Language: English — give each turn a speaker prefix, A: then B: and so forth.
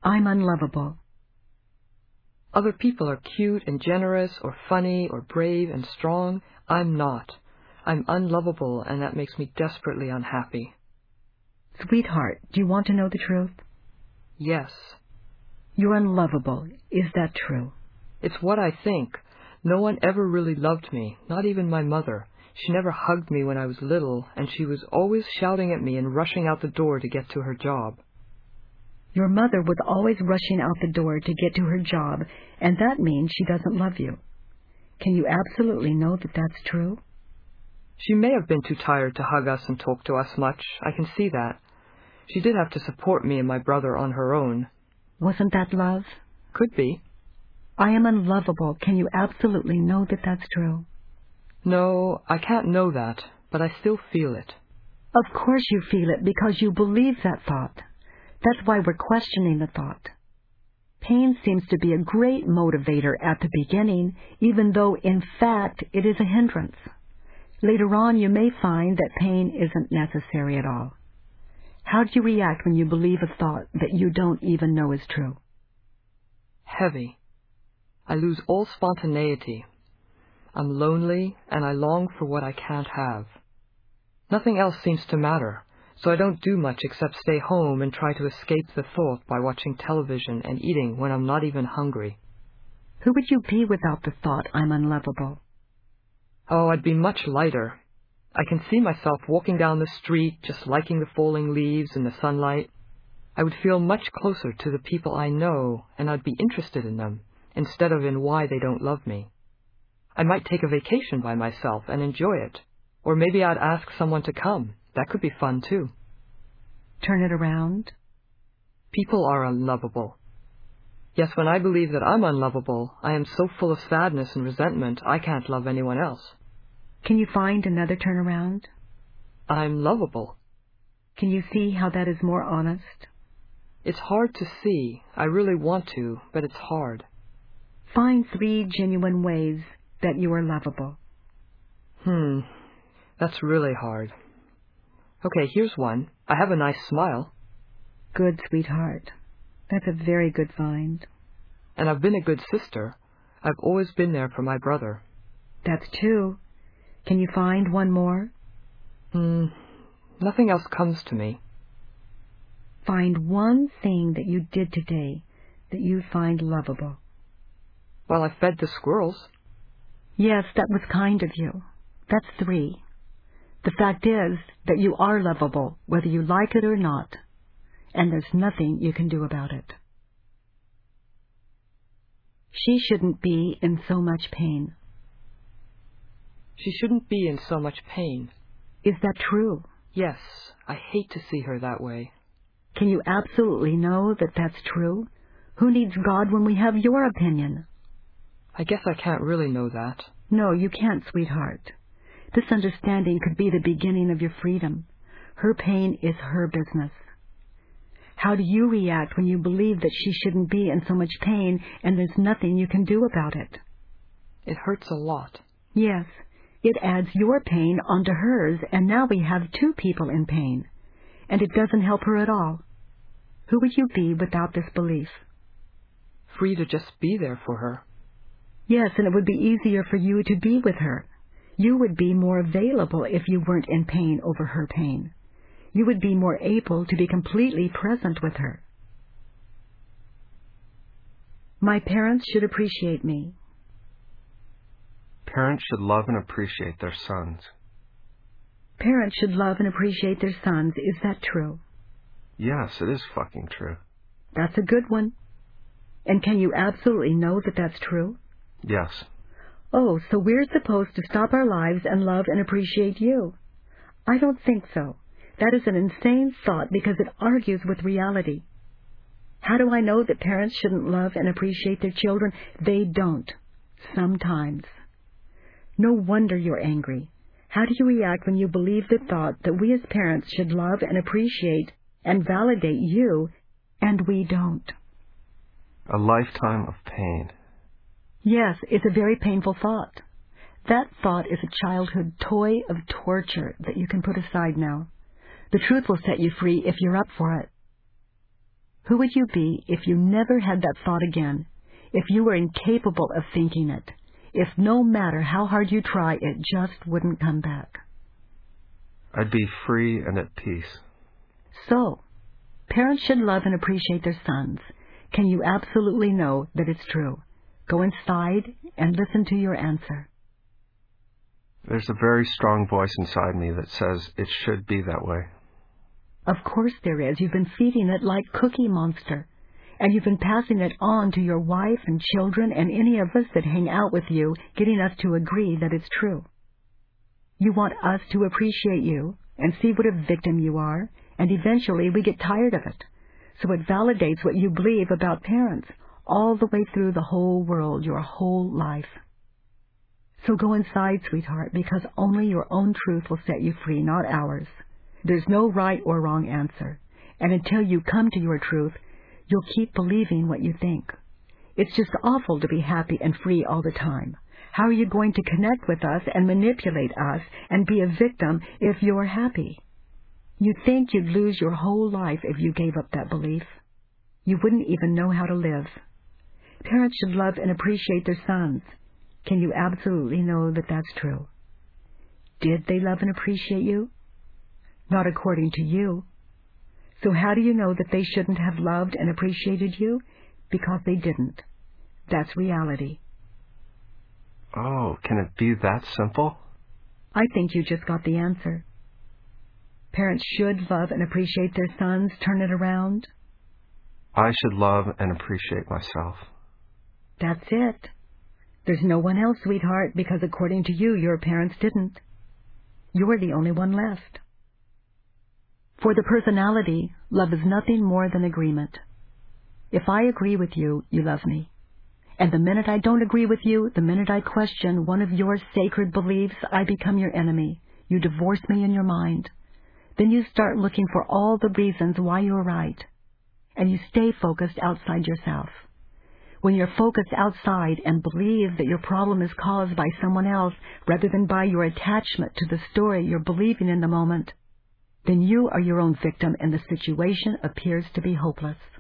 A: I'm unlovable.
B: Other people are cute and generous or funny or brave and strong. I'm not. I'm unlovable, and that makes me desperately unhappy.
A: Sweetheart, do you want to know the truth?
B: Yes.
A: You're unlovable. Is that true?
B: It's what I think. No one ever really loved me, not even my mother. She never hugged me when I was little, and she was always shouting at me and rushing out the door to get to her job.
A: Your mother was always rushing out the door to get to her job, and that means she doesn't love you. Can you absolutely know that that's true?
B: She may have been too tired to hug us and talk to us much. I can see that. She did have to support me and my brother on her own.
A: Wasn't that love?
B: Could be.
A: I am unlovable. Can you absolutely know that that's true?
B: No, I can't know that, but I still feel it.
A: Of course you feel it because you believe that thought. That's why we're questioning the thought. Pain seems to be a great motivator at the beginning, even though in fact it is a hindrance. Later on you may find that pain isn't necessary at all. How do you react when you believe a thought that you don't even know is true?
B: Heavy. I lose all spontaneity. I'm lonely, and I long for what I can't have. Nothing else seems to matter, so I don't do much except stay home and try to escape the thought by watching television and eating when I'm not even hungry.
A: Who would you be without the thought, I'm unlovable?
B: Oh, I'd be much lighter. I can see myself walking down the street, just liking the falling leaves and the sunlight. I would feel much closer to the people I know, and I'd be interested in them, instead of in why they don't love me. I might take a vacation by myself and enjoy it. Or maybe I'd ask someone to come. That could be fun, too.
A: Turn it around.
B: People are unlovable. Yes, when I believe that I'm unlovable, I am so full of sadness and resentment, I can't love anyone else.
A: Can you find another turnaround?
B: I'm lovable.
A: Can you see how that is more honest?
B: It's hard to see. I really want to, but it's hard.
A: Find 3 genuine ways that you are lovable.
B: That's really hard. Okay, here's one. I have a nice smile.
A: Good, sweetheart. That's a very good find.
B: And I've been a good sister. I've always been there for my brother.
A: That's 2. Can you find one more?
B: Nothing else comes to me.
A: Find one thing that you did today that you find lovable.
B: Well, I fed the squirrels.
A: Yes, that was kind of you. That's 3. The fact is that you are lovable, whether you like it or not, and there's nothing you can do about it. She shouldn't be in so much pain.
B: She shouldn't be in so much pain.
A: Is that true?
B: Yes, I hate to see her that way.
A: Can you absolutely know that that's true? Who needs God when we have your opinion?
B: I guess I can't really know that.
A: No, you can't, sweetheart. This understanding could be the beginning of your freedom. Her pain is her business. How do you react when you believe that she shouldn't be in so much pain and there's nothing you can do about it?
B: It hurts a lot.
A: Yes, it adds your pain onto hers, and now we have 2 people in pain. And it doesn't help her at all. Who would you be without this belief?
B: Free to just be there for her.
A: Yes, and it would be easier for you to be with her. You would be more available if you weren't in pain over her pain. You would be more able to be completely present with her. My parents should appreciate me.
C: Parents should love and appreciate their sons.
A: Parents should love and appreciate their sons. Is that true?
C: Yes, it is fucking true.
A: That's a good one. And can you absolutely know that that's true?
C: Yes.
A: Oh, so we're supposed to stop our lives and love and appreciate you. I don't think so. That is an insane thought because it argues with reality. How do I know that parents shouldn't love and appreciate their children? They don't. Sometimes. No wonder you're angry. How do you react when you believe the thought that we as parents should love and appreciate and validate you, and we don't?
C: A lifetime of pain.
A: Yes, it's a very painful thought. That thought is a childhood toy of torture that you can put aside now. The truth will set you free if you're up for it. Who would you be if you never had that thought again, if you were incapable of thinking it, if no matter how hard you try, it just wouldn't come back?
C: I'd be free and at peace.
A: So, parents should love and appreciate their sons. Can you absolutely know that it's true? Go inside and listen to your answer.
C: There's a very strong voice inside me that says it should be that way.
A: Of course there is. You've been feeding it like Cookie Monster. And you've been passing it on to your wife and children and any of us that hang out with you, getting us to agree that it's true. You want us to appreciate you and see what a victim you are, and eventually we get tired of it. So it validates what you believe about parents all the way through the whole world, your whole life. So go inside, sweetheart, because only your own truth will set you free, not ours. There's no right or wrong answer. And until you come to your truth, you'll keep believing what you think. It's just awful to be happy and free all the time. How are you going to connect with us and manipulate us and be a victim if you're happy? You'd think you'd lose your whole life if you gave up that belief. You wouldn't even know how to live. Parents should love and appreciate their sons. Can you absolutely know that that's true? Did they love and appreciate you? Not according to you. So how do you know that they shouldn't have loved and appreciated you? Because they didn't. That's reality.
C: Oh, can it be that simple?
A: I think you just got the answer. Parents should love and appreciate their sons. Turn it around.
C: I should love and appreciate myself.
A: That's it. There's no one else, sweetheart, because according to you, your parents didn't. You're the only one left. For the personality, love is nothing more than agreement. If I agree with you, you love me. And the minute I don't agree with you, the minute I question one of your sacred beliefs, I become your enemy. You divorce me in your mind. Then you start looking for all the reasons why you're right. And you stay focused outside yourself. When you're focused outside and believe that your problem is caused by someone else rather than by your attachment to the story you're believing in the moment, then you are your own victim and the situation appears to be hopeless.